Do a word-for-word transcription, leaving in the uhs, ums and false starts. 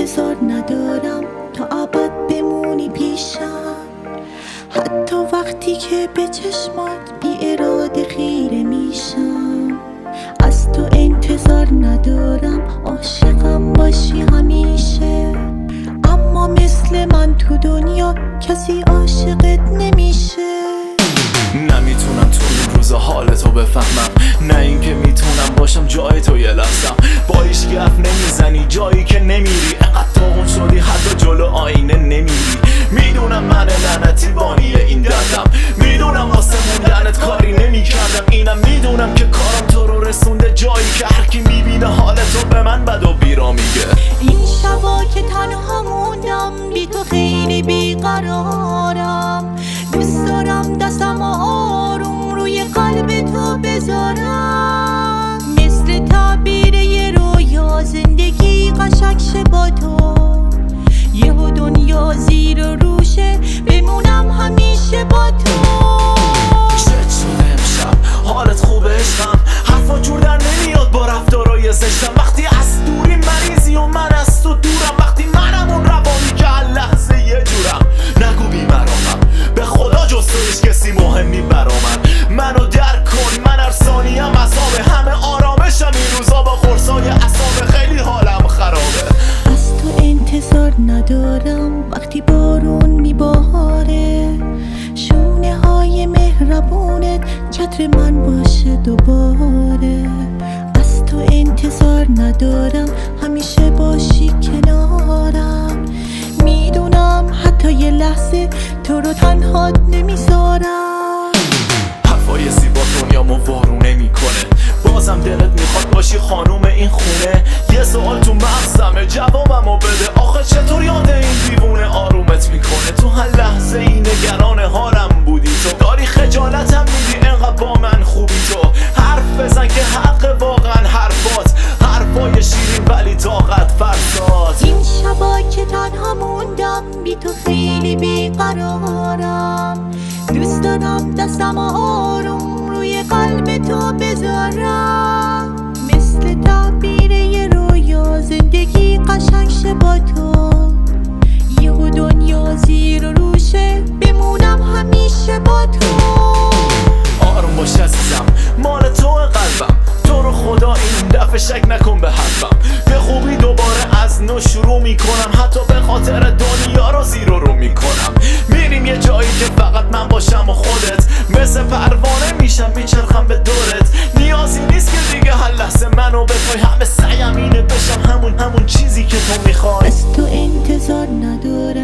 انتظار ندارم تا ابد بمونی پیشم، حتی وقتی که به چشمات بی اراده خیره میشم. از تو انتظار ندارم عاشقم باشی همیشه، اما مثل من تو دنیا کسی عاشقت نمیشه. نمیتونم تو این روزا حالتو بفهمم، نه اینکه میتونم باشم جای تو یه لحظم. با هیچ گف نمیزنی جایی که نمیری، انقدر داغون شدی حتی جلو آینه نمیری. میدونم من لعنتی بانی این دردم، میدونم واسه موندنت کاری نمیکردم. اینم میدونم که کارم تو رو رسونده جایی که هرکی میبینه حالتو به من بد و بیرا میگه. این شبا که تنها موندم بی تو خیلی بیقرارم، دوست دارم دستم آروم روی قلب تو بذارم. مثل تعبیر یه رویا زندگی قشنگ شه با تو، یهو دنیا زیر و روشه بمونم همیشه با تو. چت شده امشب حالت خوبه عشقم، حرفا جور در نمیاد با رفتارای زشتم. وقتی از دوری مریضی و من از تو دورم، وقتی منم اون روانی که هر لحظه یه جورم. نگو بیمرامم به خدا جز تو هیچ کسی مهمی برا من. منو درک کن من هر ثانیم عذابه، همه آرامشم این روزا با قرصای عصابه. خیلی حالم خرابه. از تو انتظار ندارم وقتی بارون میباره، شونه های مهربونت چتر من باشه دوباره. از تو انتظار ندارم همیشه باشی کنارم، میدونم حتی یه لحظه تو رو تنهات نمیذارم. حرفای زیبا دنیامو وارو نمیکنه، بازم دلت میخواد باشی خانوم این خونه. یه سوال تو مغزمه جوابمو بده، آخه چطور یاد این دیوونه آرومت میکنه؟ تو هر لحظه ای نگران حالم بودی تو، داری خجالتم میدی انقدر با من خوبی تو. حرف بزن که حق واقعا حرفات، حرفای شیرین ولی طاقت فرسات. این شبا که تنها موندم بی تو خیلی بیقرارم، دوست دارم دستم آروم روی قلب تو بذارم. مثل تعبیر یه رویا زندگی قشنگ شه با تو، یهو دنیا زیر و روشه بمونم همیشه با تو. آروم باش عزیزم مال تو قلبم، تو رو خدا این دفعه شک نکن به حرفم. به خوبی دوباره از نو شروع میکنم، حتی به خاطر دنیا رو زیر و رو میکنم. میریم یه جایی که فقط من باشم و خودت، مثل پروانه میشم میچرخم به دورت. نیازی نیست که دیگه هر لحظه منو بخوای، همه سعیم اینه بشم همون همون چیزی که تو میخوای. از تو انتظار ندارم